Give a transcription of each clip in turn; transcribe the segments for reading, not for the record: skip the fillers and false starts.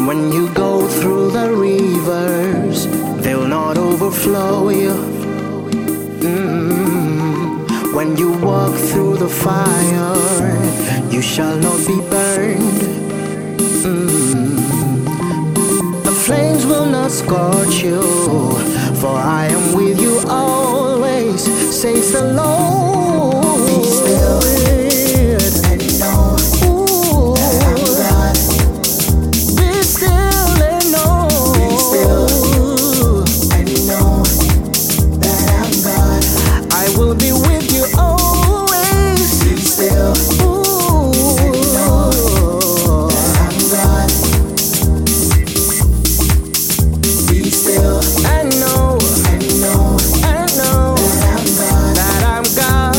when you go through the rivers, they'll not overflow you. When you walk through the fire, you shall not be burned. The flames will not scorch you, for I am with you always, says the Lord. Be still and know that I'm God. Be still and know. Be still and know that I'm God. I will be with you always. Be still and know that I'm God. Be still and know that I'm God.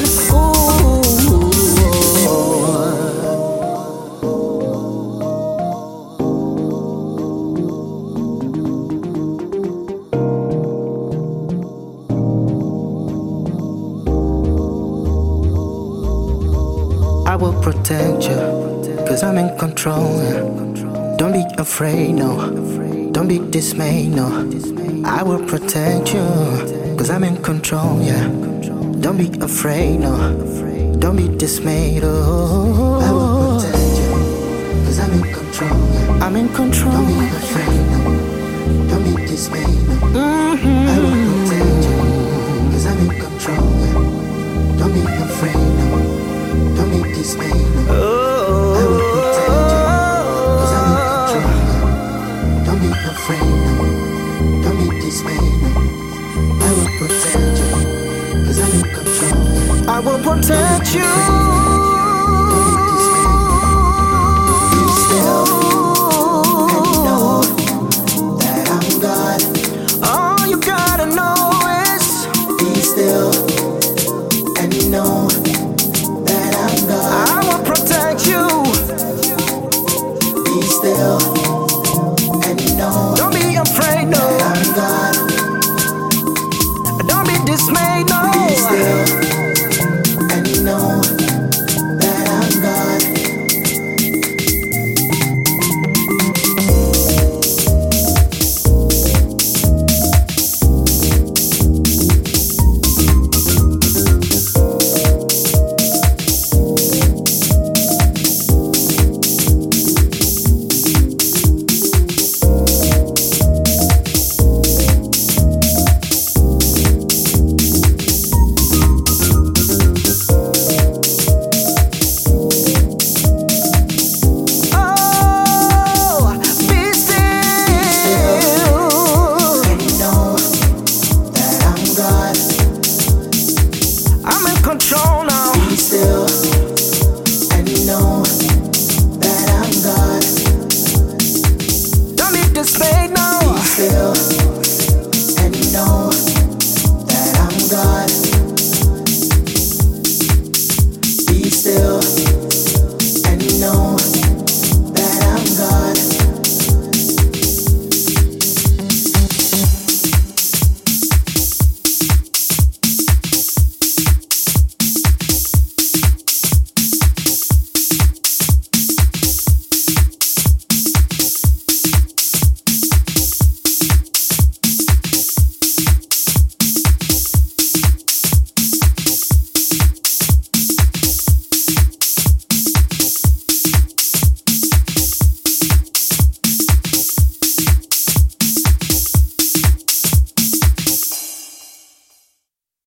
I will protect you, cause I'm in control. Don't be afraid, no. Don't be dismayed, no. I will protect you, cause I'm in control, yeah. Don't be afraid, no. Don't be dismayed, oh. I will protect you, cause I'm in control, yeah. I'm in control. Don't be afraid, no. Don't be dismayed, no. I will protect you, cause I'm in control, yeah. Don't be afraid, no. Don't be dismayed, no. I will protect you, cause I'm in control, yeah. Don't be afraid, no. Don't be dismayed, no. I will protect you, cause I'm in control, yeah. I will protect you. Don't be dismayed. Be still and know that I'm God. All you gotta know is be still and know that I'm God. I will protect you. Be still and know.